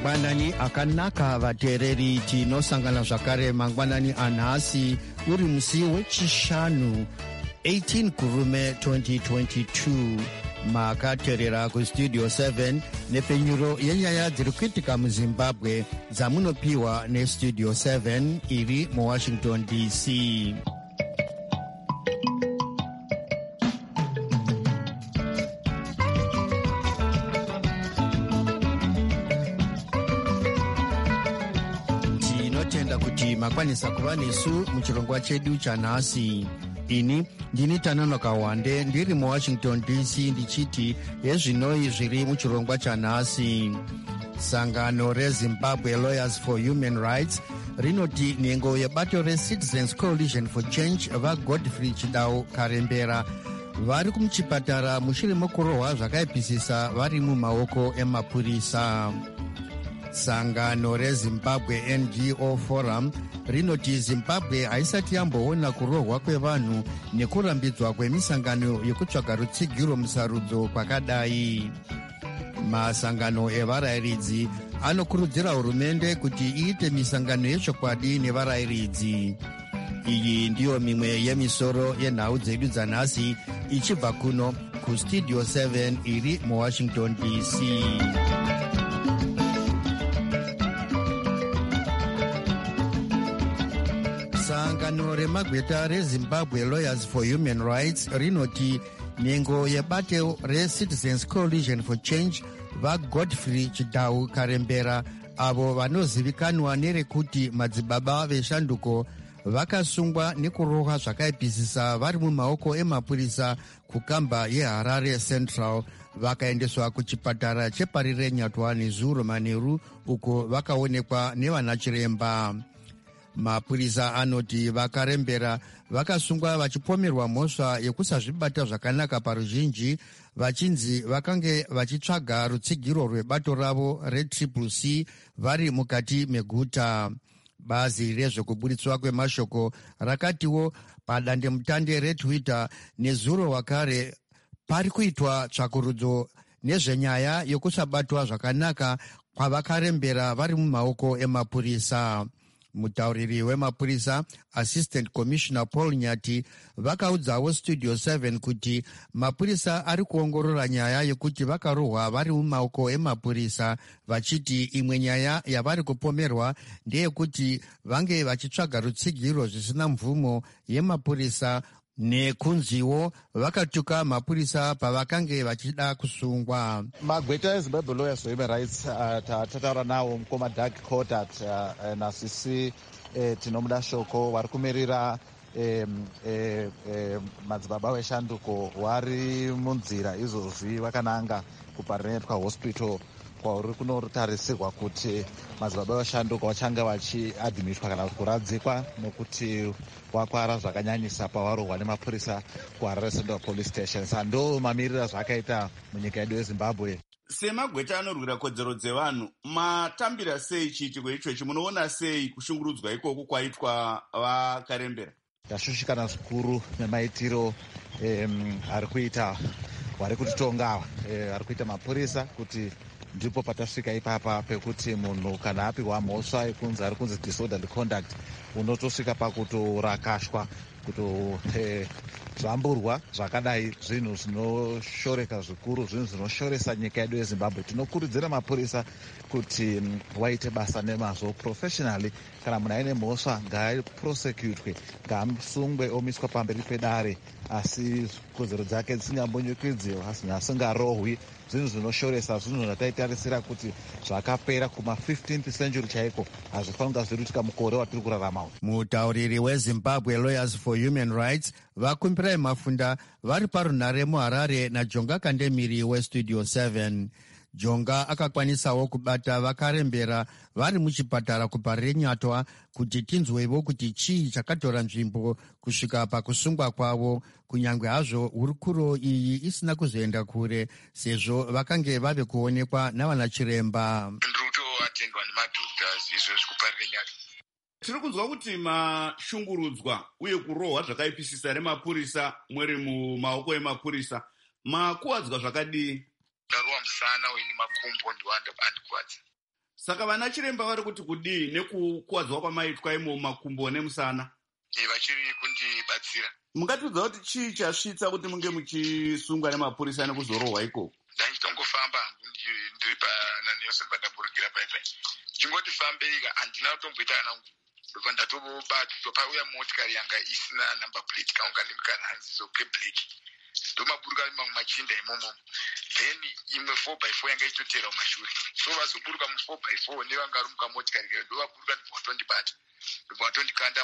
mangwanani akanaka vateereri, tinosangana zvakare mangwanani anhasi uri musi wechishanu 18 kurume 2022. makateerera kustudio 7 nepenyuro yenyaya dziri kuitika muzimbabwe dzamunopiwa nestudio 7 iri muwashington dc. tinotenda kuti makwanisa kuva nesu muchirongwa chedu chanhasi. ini ndini Tananoka Wande ndiri muwashington dc ndichiti yezvinoi zviri muchirongwa chanhasi. sangano rezimbabwe lawyers for human rights rinoti nhengo yebato recitizens coalition for change vagodfrey chidau karembera vari kumuchipatara mushure mokurohwa zvakaipisisa vari mumaoko emapurisa. sangano rezimbabwe ngo forum rinoti zimbabwe haisati yamboona kurohwa kwevanhu nekurambidzwa kwemisangano yekutsvaga rutsigiro musarudzo kwakadai. masangano evarayiridzi anokurudzira hurumende kuti iite misangano yechokwadi nevarayiridzi. iyi ndiyo mimwe yemisoro yenhau dzedu dzanhasi ichibva kuno kustudio 7 iri muwashington dc. sangano remagweta rezimbabwe lawyers for human rights rinoti nhengo yebato recitizens coalition for change vagodfrey chidau karembera avo vanozivikanwa nerekuti madzibaba veshanduko vakasungwa nekurohwa zvakaipisisa vari mumaoko emapurisa kukamba yeharare central vakaendeswa kuchipatara cheparire nyatwa nezuro manheru uko vakaonekwa nevanachiremba. mapurisa anoti vakarembera vakasungwa vachipomerwa mhosva yekusazvibata zvakanaka paruzhinji vachinzi vakange vachitsvaga rutsigiro rwebato ravo reCCC vari mukati meguta. bazi rezvekuburitswa kwemashoko rakatiwo padandemutande retwitter nezuro wakare pari kuitwa tsvakurudzo nezvenyaya yokusabatwa zvakanaka kwavakarembera vari mumaoko emapurisa. mutauriri wemapurisa assistant commissioner paul nyati vakaudzawo studio 7 kuti mapurisa ari kuongorora nyaya yekuti vakarohwa vari mumaoko emapurisa, vachiti imwe nyaya yavari kupomerwa ndeyekuti vange vachitsvaga rutsigiro zvisina mvumo yemapurisa nekunziwo vakatuka mapurisa pavakange vachida kusungwa. magweta ezimbabwe lawyers for human rights tataura nawo mukoma dark court nasisi tinomuda shoko vari kumirira madzibaba veshanduko vari munzira izvozvi vakananga kuparinetwa hospital kwauri kunotarisirwa kuti madzibaba veshanduko vachanga vachiadhimitwa kana kuti kuradzikwa nokuti wakwara zvakanyanyisa pavarohwa nemapurisa kuharare central police station. ndo mamirira zvakaita munyika yedu yezimbabwe. semagweta anorwira kodzero dzevanhu, matambira sei chiitiko ichochi? munoona sei kushungurudzwa ikoko kwaitwa vakarembera? ndashushikana zvikuru nemaitiro ari kuita vari kutitonga ari kuita mapurisa, kuti ndipo patasvika ipapa pekuti munhu kana apiwa mhosva yekunzi ari kunzi disorderly conduct unotosvika pakutorakashwa, kutozvamburwa zvakadai. zvinhu zvinoshoreka zvikuru, zvinhu zvinoshoresa nyika yedu yezimbabwe. tinokurudzira mapurisa kuti waite basa nemazvo professionally. kana munhu aine mhosva ngaaprosecutwe, ngaasungwe omiswa pamberi pedare, asi kodzero dzake dzisingambonyukidziwa, asingarohwi. zvinhu zvinoshoresa, zvinhu zvataitarisira kuti zvakapera kuma15th century chaiko, hazvifanira zvirutika mukore watiri kurarama. mutauriri wezimbabwe lawyers for human rights vakumbirai mafunda vari parunhare muharare najonga kandemiri westudio 7. jonga akakwanisawo kubata vakarembera vari muchipatara kuparire nyatwa kuti tinzwevo kuti chii chakatora nzvimbo kusvika pakusungwa kwavo, kunyange hazvo hurukuro iyi isina kuzoenda kure sezvo vakange vave kuonekwa navanachiremba. ndikutoatendwa nemadhoctors izvozvi kuparire nyatwa. tiri kunzwa kuti mashungurudzwa uye kurohwa zvakaipisisa remapurisa mweri mumaoko emapurisa, makuwadzwa zvakadii? ndarohwa musana uye nemakumbo ndiwo andikwadza. Saka vana chiremba vari kuti kudii nekukuwadzwa kwamaitwa imo makumbo nemusana? Vachiri kundibatsira. Mungatiudza kuti chii chasvitsa kuti munge muchisungwa nemapurisa nekuzorohwa ikoko? Ndachitongofamba ndiri pananelson pandaburukira paipai. Chingoti fambeika handina kutomboita kana ndobva ndatobatwa pauya motikari yanga isina number plate kaunga ndimukanahanziso keblack. Ndomaburuka mamwe machinda imomo. Then imwe 4x4 yanga ichitotera mumashure. So vazoburuka mu4x4 nevangarumuka motikari kayo ndovaburuka ndibvatondibata. Ndibvatondikanda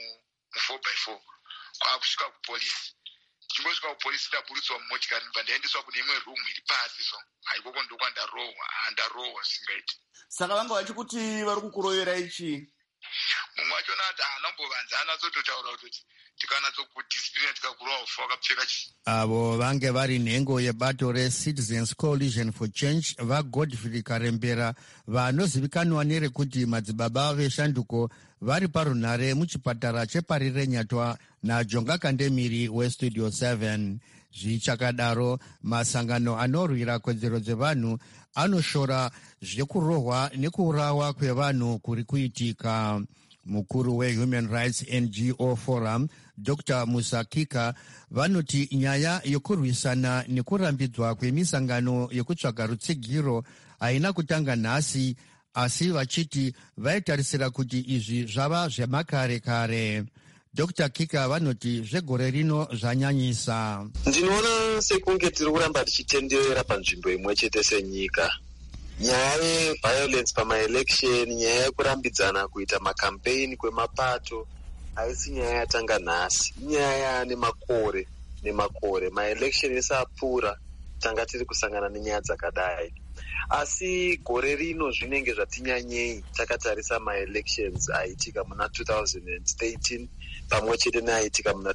mu4x4 kwakusvika kupolisi. Ndichingosvika kupolisi ndaburutswa mumotikari ndibva ndaendeswa kune imwe room iri pasi so. Haikoko ndokwandaro singaiti. Saka vanga vachikuti vari kukurovera ichi? Mumwe wachona ati anambovanzana zototaura kuti tikanatsokudispirina tikakurova kufa wakapfeka chi. Avo vange vari nhengo yebato reCitizens Coalition for Change vaGodfrey Karembera vanozivikanwa nerekuti madzibaba veshanduko vari parunhare muchipatara cheparire nyatwa naJonga Kandemiri weStudio 7. Zvichakadaro, masangano anorwira kodzero dzevanhu anoshora zvekurohwa nekuurawa kwevanhu kuri kuitika. Mukuru weHuman Rights NGO Forum, Dr. Musa Kika, vanoti nyaya yokurwisana nekurambidzwa kwemisangano yekutsvaga rutsigiro haina kutanga nhasi, asi vachiti vaitarisira kuti izvi zvava zvemakare kare. Dr. Kika vanoti zvegore rino zvanyanyisa. Ndinoona sekunge tiri kuramba tichitenderera panzvimbo imwe chete senyika. Nyaya yeviolence pamaelection, nyaya yekurambidzana kuita makampeni kwemapato, haisi nyaya yatanga nhasi. Nyaya nemakore. Maelection ese apfuura, tanga tiri kusangana nenyaya dzakadai. Asi gore rino zvinenge zvatinyanyei takatarisa maelections aitika muna 2013 pamwe chete neaitika muna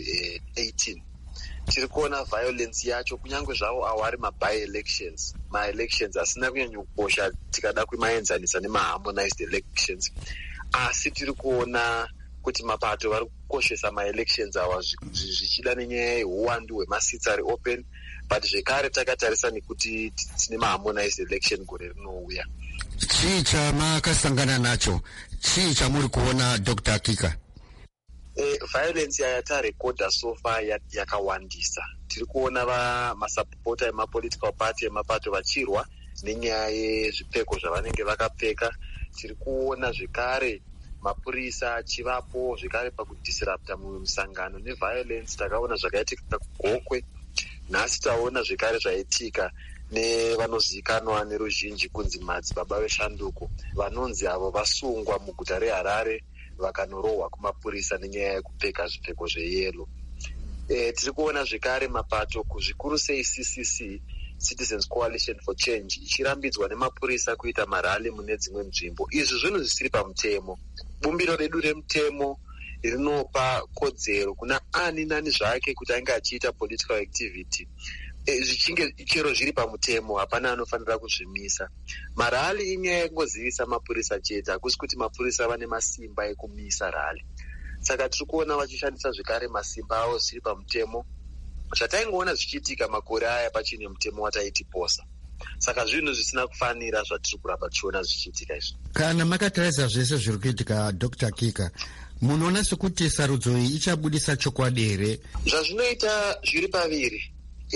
2018. Tiri kuona violence yacho kunyange zvavo awari mabi-elections, ma-elections asina kunyanyokosha tikada kumaenzanisa nemaharmonized elections. Asi tiri kuona kuti mapato vari kukoshesa ma-elections awa zvichida nenyaya yehuwandu hwemasits ari open, but zvekare takatarisa nekuti tine maharmonized election gore rinouya. Chii chamakasangana nacho? Chii chamuri kuona, Dr. Kika? Violence yatarekodha so far yakawandisa. Tiri kuona masapota emapolitical party emapato vachirwa nenyaya yezvipfeko zvavanenge vakapfeka. Tiri kuona zvekare mapurisa achivapo zvekare pakudisrupta mumwe musangano neviolence. Takaona zvakaitika kuGokwe, nhasi taona zvekare zvaitika nevanozivikanwa neruzhinji kunzi madzibaba veshanduko, vanonzi avo vasungwa muguta reHarare vakanorohwa kumapurisa nenyaya yekupfeka zvipfeko zveyero. Tiri kuona zvekare mapato kuzvikuru sei CCC, Citizens Coalition for Change, ichirambidzwa nemapurisa kuita marali mune dzimwe nzvimbo. Izvi zvinhu zvisiri pamutemo. Bumbiro redu remutemo rinopa kodzero kuna ani nani zvake kuti ange achiita political activity. Zvichinge chero zviri pamutemo, hapana anofanira kuzvimisa. Marali inyaya yekungozivisa mapurisa chete, hakusi kuti mapurisa vane masimba ekumisa rali. Saka tiri kuona vachishandisa zvekare masimba avo zviri pamutemo, zvataingoona zvichiitika makore aya pachine mutemo wataiti posa. Saka zvinhu zvisina kufanira zvatiri kuramba tichiona zvichiitika izvi. Kana makatarisa zvese zviri kuitika, Dr. Kika, munoona sekuti sarudzo iyi ichabudisa chokwadi here? Zvazvinoita zviri paviri.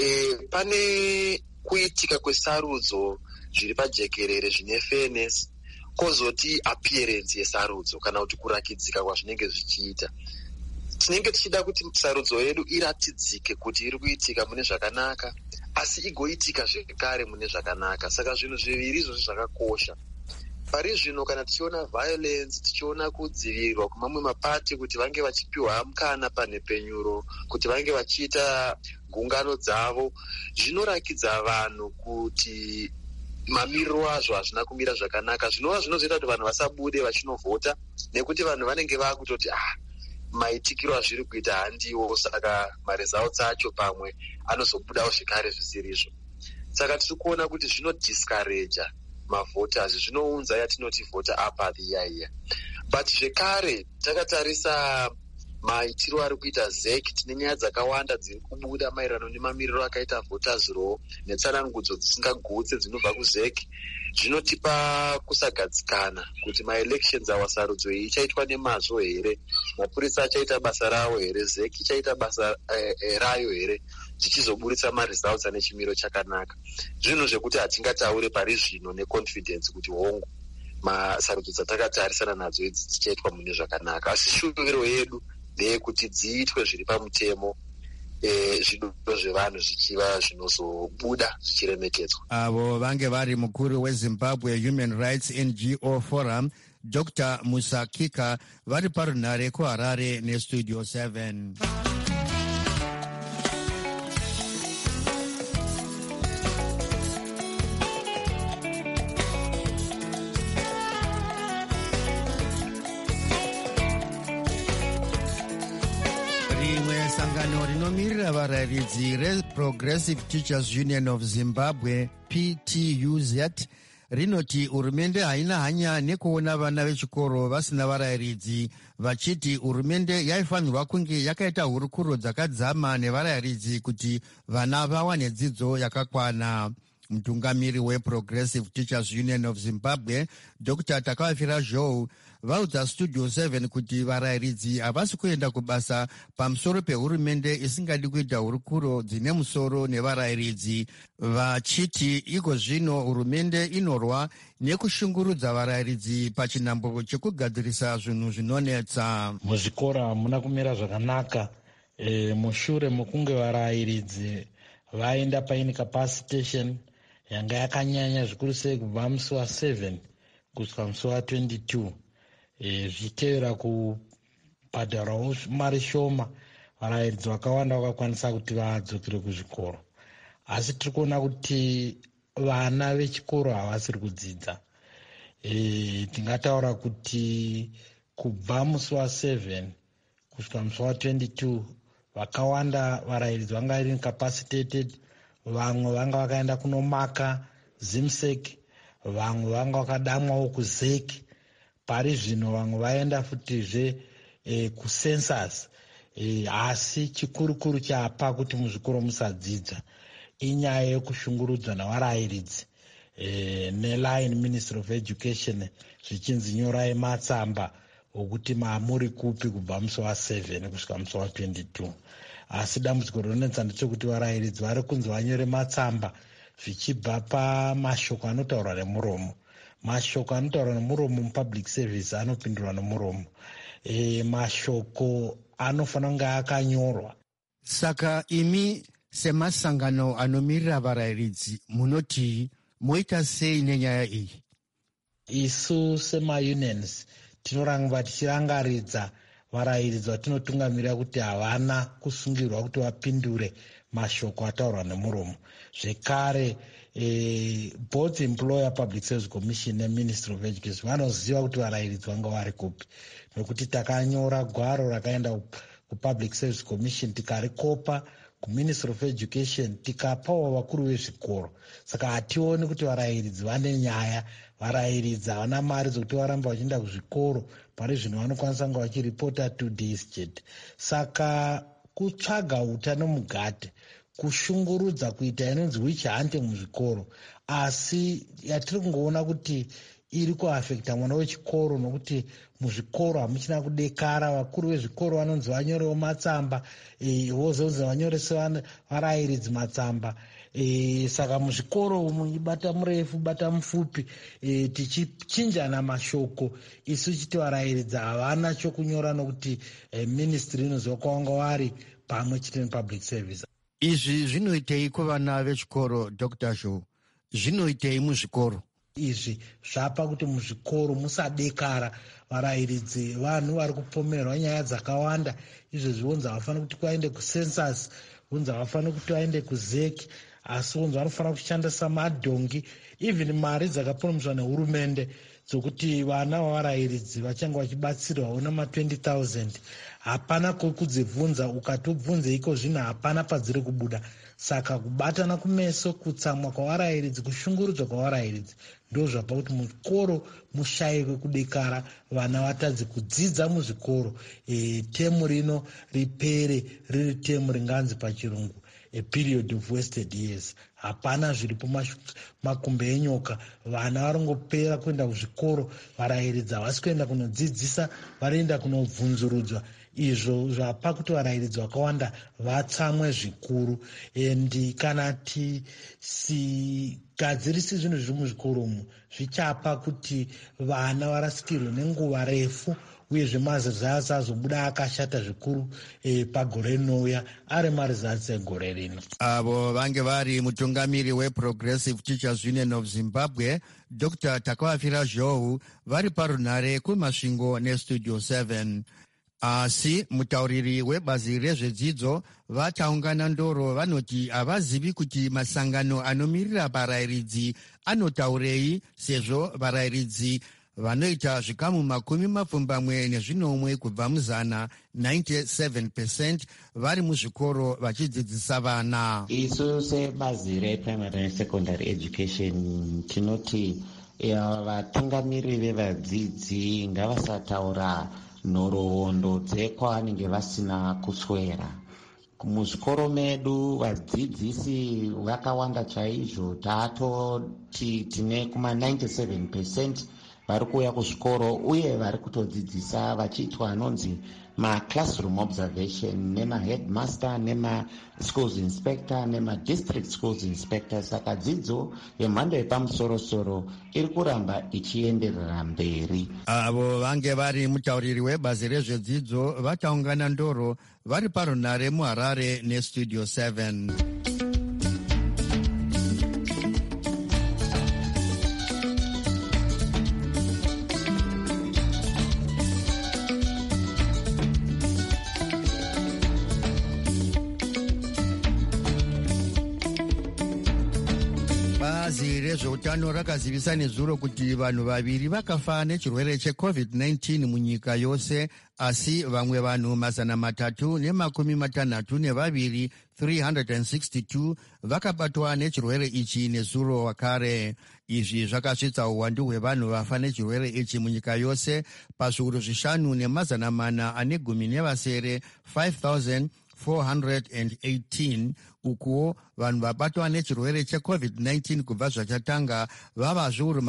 Pane kuitika kwesarudzo zviri pajekerere zvine fairness, kozoti appearance yesarudzo kana kuti kurakidzika kwazvinenge zvichiita. Tinenge tichida kuti sarudzo yedu iratidzike kuti iri kuitika mune zvakanaka, asi igoitika zvekare mune zvakanaka. Saka zvinhu zviviri izvozvo zvakakosha. Pari zvino kana tichiona violence, tichiona kudzivirirwa kumamwe mapati kuti vange vachipiwa mukana panhepenyuro, kuti vange vachiita gungano dzavo, zvinorakidza vanhu kuti mamiriro azvo hazvina kumira zvakanaka. Zvinova zvinozoita kuti vanhu vasabude vachinovhota, nekuti vanhu vanenge vakutoti maitikiro azviri kuita handiwo, saka maresults acho pamwe anozobudawo zvekare zvisirizvo. Saka tiri kuona kuti zvinodiscourage mavhoters, zvinounza yatinoti vhota apathy iya. But zvekare takatarisa maitiro ari kuita ZEC. Tine nyaya dzakawanda dziri kubuda maererano nemamiriro akaita voters law netsanangudzo dzisingagutse dzinobva kuZEC. Zvinotipa kusagadzikana kuti maelections awa sarudzo iyi ichaitwa nemazvo here, mapurisa achaita basa rawo here, ZEC ichaita basa rayo here, zvichizoburitsa maresults ane chimiro chakanaka. Zvinhu zvekuti hatingataure pari zvino neconfidence kuti hongu masarudzo dzatakatarisana nadzo idzi dzichaitwa mune zvakanaka, asi shuviro yedu ndeyekuti dziitwe zviri pamutemo, zvido zvevanhu zvichiva zvinozobuda zvichiremekedzwa. Avo vange vari mukuru weZimbabwe Human Rights NGO Forum Dr. Musa Kika vari parunhare kuHarare neStudio 7. Sangano rinomirira varayiridzi reProgressive Teachers Union of Zimbabwe PTUZ rinoti hurumende haina hanya nekuona vana vechikoro vasina varayiridzi, vachiti hurumende yaifanirwa kunge yakaita hurukuro dzakadzama nevarayiridzi kuti vana vawane dzidzo yakakwana. Mutungamiri weProgressive Teachers Union of Zimbabwe Dr. Takavafira Joe vaudza Studio 7 kuti varayiridzi havasi kuenda kubasa pamusoro pehurumende isingadi kuita hurukuro dzine musoro nevarayiridzi, vachiti iko zvino hurumende inorwa nekushungurudza varayiridzi pachinhambo chekugadzirisa zvinhu zvinonetsa. Muzvikora hamuna kumira zvakanaka. Mushure mokunge varayiridzi vaenda paincapacitation yanga yakanyanya zvikuru sei kubva musi wa7 kusvika musi wa22, zvichitevera kubhadharwawo mari shoma, varayiridzi vakawanda vakakwanisa kuti vadzokere kuzvikoro. Asi tiri kuona kuti vana vechikoro havasiri kudzidza. Tingataura kuti kubva musi wa7 kusvika musi wa22 vakawanda varayiridzi vanga vari incapacitated, vamwe vanga vakaenda kunomaka ZIMSEC, vamwe vanga vakadamwawo kuZEC, pari zvino vamwe vaenda futizve kucensus. Asi chikurukuru chapa kuti muzvikoro musadzidza inyaya yekushungurudzwa navarayiridzi neLine Ministry of Education zvichinzi nyorai matsamba okuti muri kupi kubva musi wa7 kusvika musi wa22. Asi dambudziko rinonetsa ndechekuti varayiridzi vari kunzi vanyore matsamba zvichibva pamashoko anotaurwa nemuromo. Mashoko anotaurwa nemuromo mupublic service anopindurwa nemuromo. Mashoko anofanira kunge akanyorwa. Saka imi semasangano anomirira varayiridzi munoti moita sei nenyaya iyi? Isu semaunions tinoramba tichirangaridza varayiridzi vatinotungamirira kuti havana kusungirwa kuti vapindure mashoko ataurwa nemuromo. Zvekare both Employer Public Service Commission neMinistry of Education vanoziva kuti varayiridzi vanga vari kupi, nekuti takanyora gwaro rakaenda kuPublic Service Commission tikarikopa kuMinistry of Education tikapawo vakuru vezvikoro. Saka hationi kuti varayiridzi vane nyaya. Varayiridzi havana mari dzokuti varamba vachienda kuzvikoro, pari zvino vanokwanisa kunge vachiripota 2 days chete. Saka kutsvaga utano mugate, kushungurudza kuita inonzi witch hunting muzvikoro, asi yatiri kungoona kuti iri kuafekta mwana wechikoro, nokuti muzvikoro hamuchina kudekara. Vakuru vezvikoro vanonzi vanyorewo matsamba, vozonzi vanyorese varayiridzi matsamba. Saka muzvikoro muchibata murefu bata mupfupi, tichichinjana mashoko, isu chiti varayiridzi havana chokunyora nokuti ministry inoziva kwavanga vari pamwe chete nepublic service. Izvi zvinoitei kuvana vechikoro Dr. Joe? Zvinoitei muzvikoro? Izvi zvapa kuti muzvikoro musadekara. Varayiridzi vanhu vari kupomerwa nyaya dzakawanda. Izvezvi vonzi havafaniri kuti vaende kucensus, vonzi havafaniri kuti vaende kuZEC, asi vonzi vanofanira kushandisa madhongi. Even mari dzakapromiswa nehurumende dzokuti vana vavarayiridzi vachange vachibatsirwawo nama20,000 hapana kudzibvunza. Ukatobvunze iko zvino hapana padziri kubuda. Saka kubatana kumeso, kutsamwa kwavarayiridzi, kushungurudzwa kwavarayiridzi ndo zvapa kuti muzvikoro mushayikwe kudekara, vana vatadze kudzidza muzvikoro. Temu rino ripere riri temu ringanzi pachirungu a period of wasted years. Hapana zviripo makumbe enyoka. Vana varongopera kuenda kuzvikoro, varayiridzi havasi kuenda kunodzidzisa, varienda kunobvunzurudzwa. Izvo zvapa kuti varayiridzi vakawanda vatsamwe zvikuru. And kana tisigadzirisi zvinhu zviri muzvikoro umu, zvichapa kuti vana varasikirwe nenguva refu, uyezve marizatsi azobuda akashata zvikuru pagore rinouya ari marizatsi egore rino. Avo vange vari mutungamiri weProgressive Teachers Union of Zimbabwe, Dr. Takavafira Zhou, vari parunhare kumasvingo neStudio 7. Asi mutauriri webazi rezvedzidzo vataungana ndoro vanoti havazivi kuti masangano anomirira varayiridzi anotaurei, sezvo varayiridzi vanoita zvikamu 20 kubva muzana 97% vari muzvikoro vachidzidzisa vana. Isu sebazi reprimary and secondary education tinoti vatungamiriri vevadzidzi ngavasataura nhoroondo dzekwavanenge vasina kuswera. Muzvikoro medu vadzidzisi vakawanda chaizvo, tatoti tine kuma 97% vari kuuya kuzvikoro uye vari kutodzidzisa vachiitwa anonzi maclassroom observation nemaheadmaster nemaschools inspector nemadistrict schools inspector. Saka dzidzo yemhando yepamusoro-soro iri kuramba ichienderera mberi. Avo vange vari mutauriri webazi rezvedzidzo vataungana ndoro vari parunhare muHarare neStudio 7. Bazi rezveutano rakazivisa nezuro kuti vanhu vaviri vakafa nechirwere cheCovid-19 munyika yose, asi vamwe vanhu 362 362 vakabatwa nechirwere ichi nezuro wakare. Izvi zvakasvitsa uwandu hwevanhu vafa nechirwere ichi munyika yose pazviuru 5,418 5,418. Ukuwo vanhu vabatwa nechirwere cheCovid-19 kubva zvachatanga vava zviuru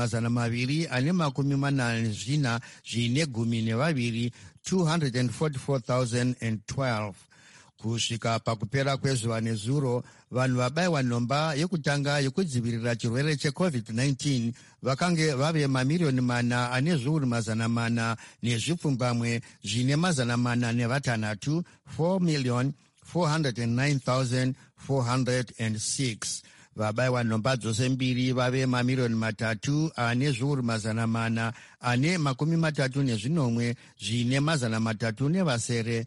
244,012 244,012. Kusvika pakupera kwezuva nezuro, vanhu vabayiwa nhomba yekutanga yekudzivirira chirwere cheCovid-19 vakange vave mamiliyoni 4 nezvipfumbamwe zvine 406 4,409,406. Vabayiwa nhomba dzose mbiri vave mamiliyoni 3,430,337 zvine 337,000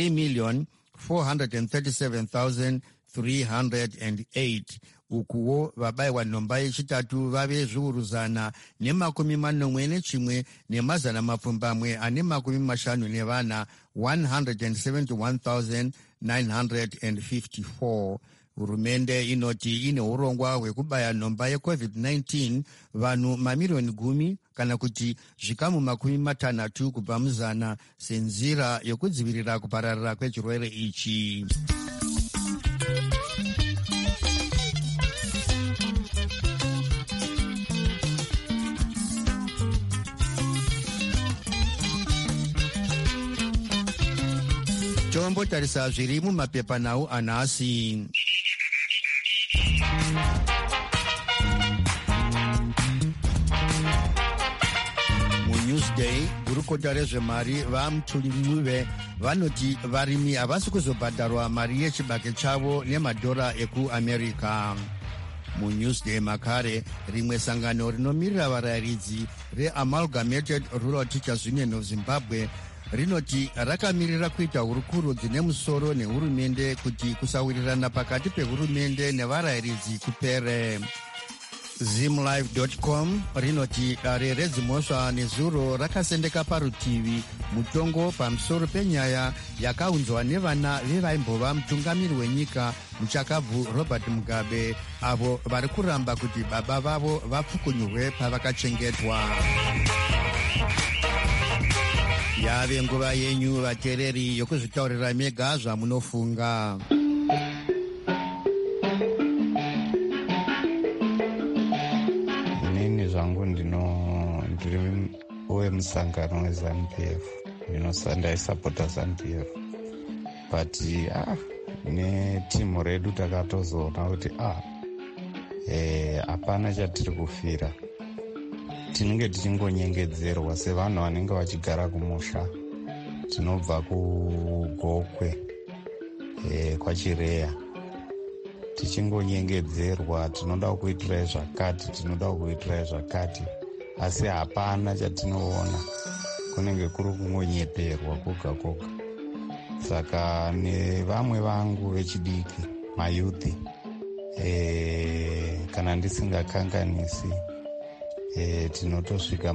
3,437,308. Ukuwo vabayiwa nhomba yechitatu vave zviuru 141 ne 171,954. Hurumende inoti ine urongwa hwekubaya nhomba yeCovid-19 vanhu mamiliyoni 10 kana kuti zvikamu 60 kubva muzana senzira yokudzivirira kupararira kwechirwere ichi. Tombotarisa zviri mumapepanhau anhasi. muNewsday, gurukota rezvemari vaMutulumuve vanoti varimi havasi kuzobhadharwa mari yechibage chavo nemadhora ekuAmerica. muNewsday makare, rimwe sangano rinomirira varayiridzi reAmalgamated Rural Teachers Union of Zimbabwe rinoti rakamirira kuita hurukuro dzine musoro nehurumende kuti kusawirirana pakati pehurumende nevarayiridzi kupere. zimlive.com rinoti dare redzimhosva nezuro rakasendeka parutivi mutongo pamusoro penyaya yakaunzwa nevana vevaimbova mutungamiri wenyika muchakabvu Robert Mugabe, avo vari kuramba kuti baba vavo vapfukunyurwe pavakachengetwa. Yave nguva yenyu vateereri yokuzvitaurira mega zvamunofunga. Inini zvangu ndiri wemusangano weZANU-PF, ndaisapota ZANU-PF, but netimu redu takatozoona kuti hapana chatiri kufira. Tinenge tichingonyengedzerwa sevanhu vanenge vachigara kumusha. Tinobva kuGokwe kwaChireya, tichingonyengedzerwa, tinoda kuitirai zvakati, tinoda kuitirai zvakati, asi hapana chatinoona. Kunenge kuri kungonyeperwa koga koga. Saka nevamwe vangu vechidiki, mayuthi, kana ndisingakanganisi, tinotosvika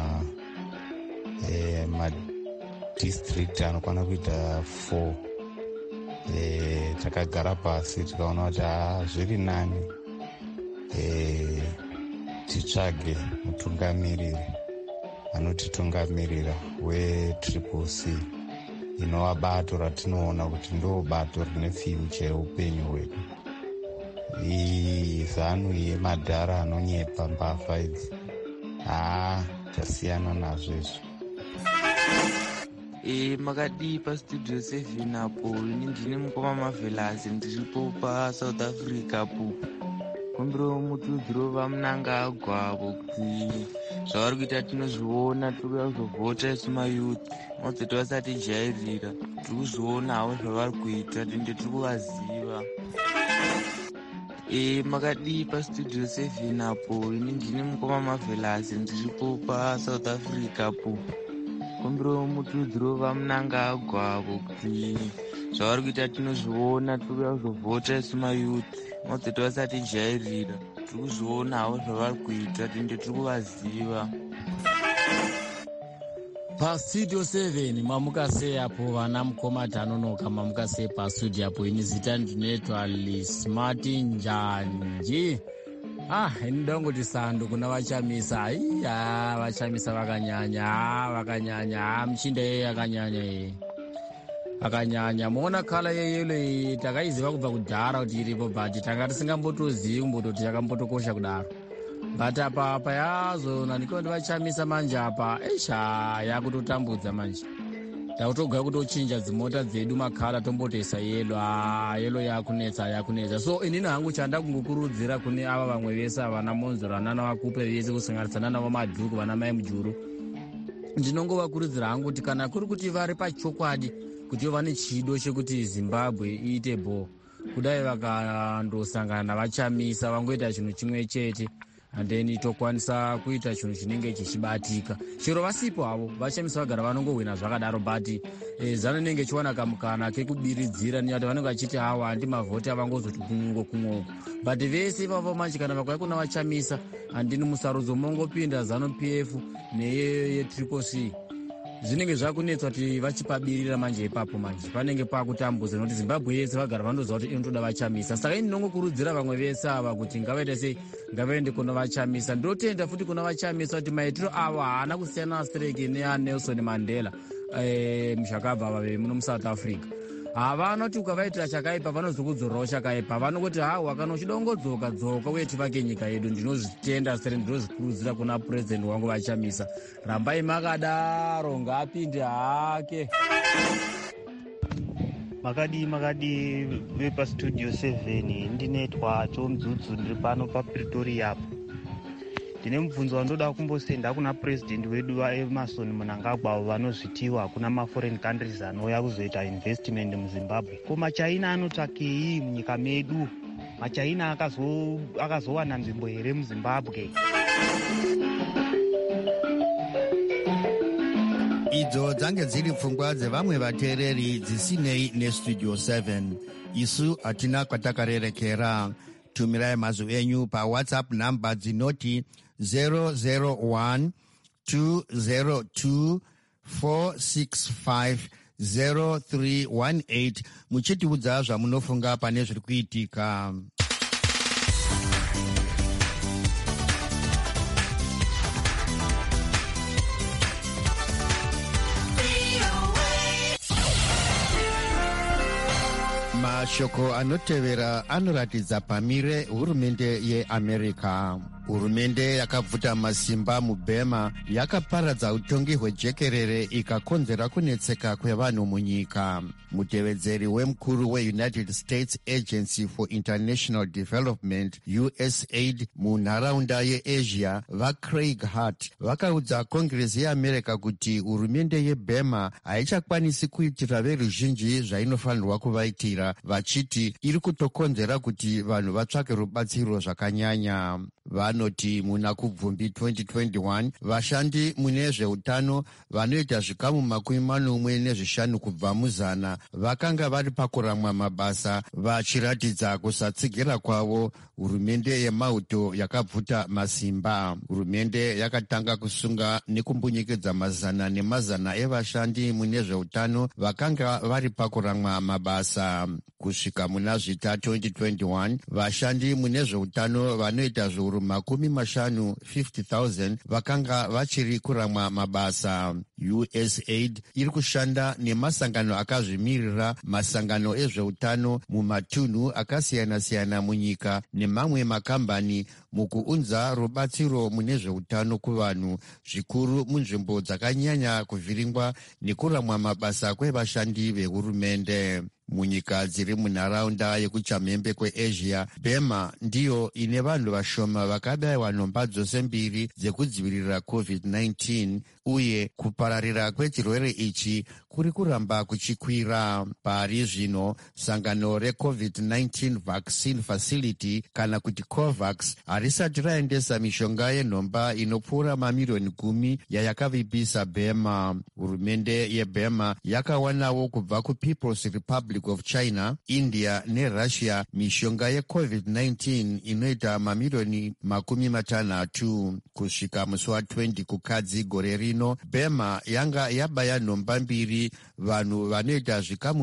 madistrict anokwana kuita 4. Takagara pasi tikaona kuti zviri nani, titsvage mutungamiriri anotitungamirira weCCC, inova bato ratinoona kuti ndo bato rine future yeupenyu hwedu. ZANU yemadhara anonyepa mbavha idzi, tasiyana nazvo izvo. Makadi pastudio 7 apo, ndine mukoma Marvelous, ndiripo paSouth Africa apo. Kumbiro mutudziro vamunanga agwavo kuti zvavari kuita tinozviona, tiri kuzovhota isu mayuthi, modzoti vasati jairira, tiri kuzvionawo zvavari kuita, tinde tiri kuvaziva. Makadi pastudio 7 apo, ndine mukoma Marvelous, ndiripo paSouth Africa apo. Kumbiro mutudziro vamunanga agwavo kuti zvavari kuita tinozviona, tiri kuzovhota isu mayuthi, modzoti vasati jairira, tiri kuzvionawo zvavari kuita, tinde tiri kuvaziva. PaStudio 7 mamukasei apo vana mukoma Dhanonoka, mamukasei pastudio apo. Ini zita ndinoitwa Smart Njanji. Inoda ngoti sando kuna vachamisa. Vachamisa vakanyanya, michinda yeye akanyanya. Muona kala yeyelo takaiziva kubva kudhara kuti iripo, but tanga tisingambotozivi kumbototi yakambotokosha kudaro. But apa yazona ndikondi vachamisa manje apa, yakutotambudza manje. Takutogara kutochinja dzimota dzedu makala tombotoisa yelo yakunetsa. So inini hangu chanda kungokurudzira kune ava vamwe vese vana Monzora nana Vakupe vese kusanganisana navo Madhuku vana Mai Mujuru, ndinongovakurudzira hangu kuti kana kuri kuti vari pachokwadi kuti vane chido chekuti Zimbabwe iite bho, kudai vakandosangana navachamisa vangoita chinhu chimwe chete, and then tokwanisa kuita chinhu chinenge chichibatika. Chero vasipo havo vachamisa vagara vanongohwina zvakadaro, but ZANU inenge ichiwana kamukana kekubiridzira nekuti vanenge vachiti hawa handi mavhoti avangozoti kumwoko. But vese ivavo manje kana vakauya kuna vachamisa, handini musarudzo mongopinda ZANU-PF neyeCCC, zvinenge zvakunetsa kuti vachipabirira manje ipapo. Manje panenge pakutambudza nekuti Zimbabwe yese vagara vandoziva kuti inotoda vachamisa. Saka ini ndinongokurudzira vamwe vese ava kuti ngavaite sei, ngavaende kuna vachamisa. Ndotenda futi kuna vachamisa kuti maitiro avo haana kusiyana streke neaNelson Mandela muchakabva vave muno muSouth Africa. Havana kuti ukavaitira chakaipa vanozokudzorerawo chakaipa. Vanongoti kana uchidongodzoka uye tivake nyika yedu. Ndinozvitenda sere, ndinozvikurudzira kuna purezidendi wangu vachamisa. Rambai makadaro, ngaapinde hake. Makadi vepaStudio 7, ndinoitwa Chomdzudzu, ndiri pano paPretoria apo. Ndine mubvunzo wandoda kumbosenda kuna purezidendi wedu vaEmmerson Mnangagwa vanozvitiwa kuna maforeign countries anouya kuzoita investment muZimbabwe. Ko maChina anotsvakei munyika medu? maChina akazowana nzvimbo here muZimbabwe? Idzo dzange dziri pfungwa dzevamwe vateereri dzisinei neStudio 7. Isu hatina kwatakarerekera. tumirai mazwi enyu pawhatsapp namba dzinoti 001 202 465 0318 muchitiudza zvamunofunga pane zviri kuitika. Mashoko anotevera anoratidza pamire hurumende yeAmerica. Hurumende yakabvuta masimba muBurma yakaparadza utongi hwejekerere ikakonzera kunetseka kwevanhu munyika. Mutevedzeri wemukuru weUnited States Agency for International Development USAID munharaunda yeAsia vaCraig Hart vakaudza Kongresi yeAmerica kuti hurumende yeBurma haichakwanisi kuitira veruzhinji zvainofanirwa kuvaitira, vachiti iri kutokonzera kuti vanhu vatsvake rubatsiro zvakanyanya. Vanoti muna kubvumbi 2021 vashandi mune zveutano vanoita zvikamu 45 kubva muzana vakanga vari pakuramwa mabasa vachiratidza kusatsigira kwavo. Hurumende yemauto yakabvuta masimba. Hurumende yakatanga kusunga nekumbunyikidza mazana nemazana evashandi mune zveutano vakanga vari pakuramwa mabasa. Kusvika muna zvita 2021 vashandi mune zveutano vanoita zviuru 50,000 vakanga vachiri kuramwa mabasa. USAID iri kushanda nemasangano akazvimirira, masangano ezveutano mumatunhu akasiyana-siyana munyika nemamwe makambani mukuunza rubatsiro mune zveutano kuvanhu, zvikuru munzvimbo dzakanyanya kuvhiringwa nekuramwa mabasa kwevashandi vehurumende. Munyika dziri munharaunda yekuchamhembe kweAsia, Burma ndiyo ine vanhu vashoma vakabayiwa nhomba dzose mbiri dzekudzivirira COVID-19 uye kupararira kwechirwere ichi kuri kuramba kuchikwira. Pari zvino sangano reCovid-19 Vaccine Facility kana kuti COVAX harisati raendesa mishonga yenhomba inopfuura mamirioni 10 yayakavipisa Burma. Hurumende yeBurma yakawanawo kubva kuPeople's Republic of China, India neRussia mishonga yeCovid-19 inoita mamirioni 60. Kusvika musi wa20 kukadzi gore rino, Burma yanga yabaya nhomba mbiri vanhu vanoita zvikamu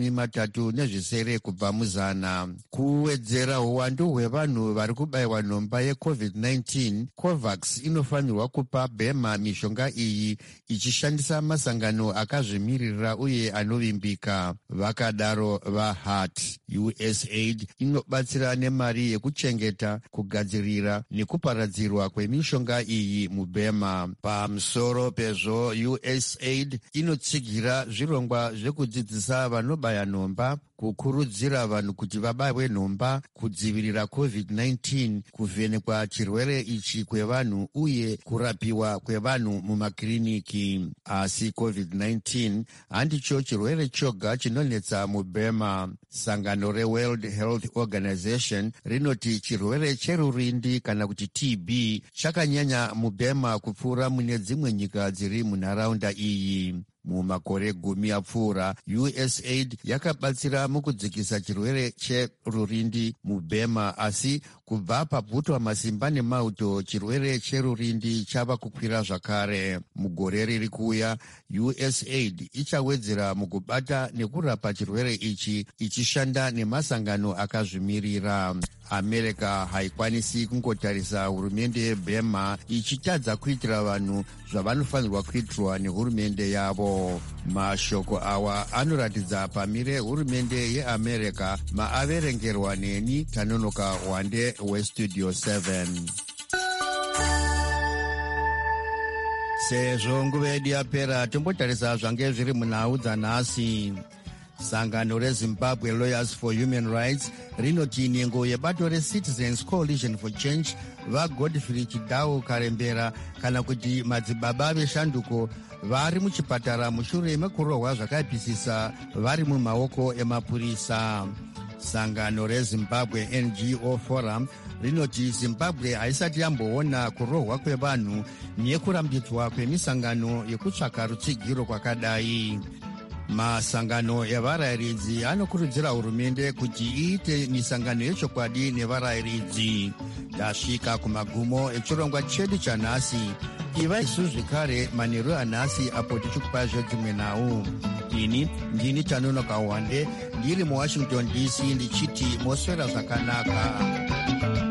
30 kubva muzana. Kuwedzera uwandu hwevanhu vari kubayiwa nhomba yeCovid-19, COVAX inofanirwa kupa Burma mishonga iyi ichishandisa masangano akazvimirira uye anovimbika. Vakadaro vaHart, USAID inobatsira nemari yekuchengeta, kugadzirira nekuparadzirwa kwemishonga iyi muBurma. Pamusoro pezvo, USAID inotsigira zvirongwa zvekudzidzisa vanobaya nhomba, kukurudzira vanhu kuti vabaywe nhomba, kudzivirira COVID-19, kuvhenekwa chirwere ichi kwevanhu uye kurapiwa kwevanhu mumakiriniki. Asi COVID-19 handicho chirwere choga chinonetsa muBurma. Sangano reWorld Health Organization rinoti chirwere cherurindi kana kuti TB chakanyanya muBurma kupfuura mune dzimwe nyika dziri munharaunda iyi. Mumakore 10 apfuura, USAID yakabatsira mukudzikisa chirwere cherurindi muBurma, asi kubva pabvutwa masimba nemauto chirwere cherurindi chava kukwira zvakare. Mugore riri kuuya, USAID ichawedzera mukubata nekurapa chirwere ichi ichishanda nemasangano akazvimirira. America haikwanisi kungotarisa hurumende yeBurma ichitadza kuitira vanhu zvavanofanirwa kuitirwa nehurumende yavo. Mashoko awa anoratidza pamire hurumende yeAmerica. Maaverengerwa neni Tanonoka Wande weStudio 7. Sezvo nguva yedu yapera, tombotarisa zvange zviri munhau dzanhasi. Sangano reZimbabwe Lawyers for Human Rights rinoti nyengo yebato reCitizens Coalition for Change vaGodfrey Chidau Karembera kana kuti madzibaba veshanduko vari muchipatara mushure mekurohwa zvakaipisisa vari mumaoko emapurisa. Sangano reZimbabwe NGO Forum rinoti Zimbabwe haisati yamboona kurohwa kwevanhu nekurambidzwa kwemisangano yekutsvaka rutsigiro kwakadai. Masangano evarayiridzi anokurudzira hurumende kuti iite misangano yechokwadi nevarayiridzi. Tasvika kumagumo echirongwa chedu chanhasi. Iva isu zvekare manheru anhasi apo tichikupa zvedzimwe nhau. Ini ndini Tanonoka Wande ndiri muWashington DC ndichiti moswera zvakanaka.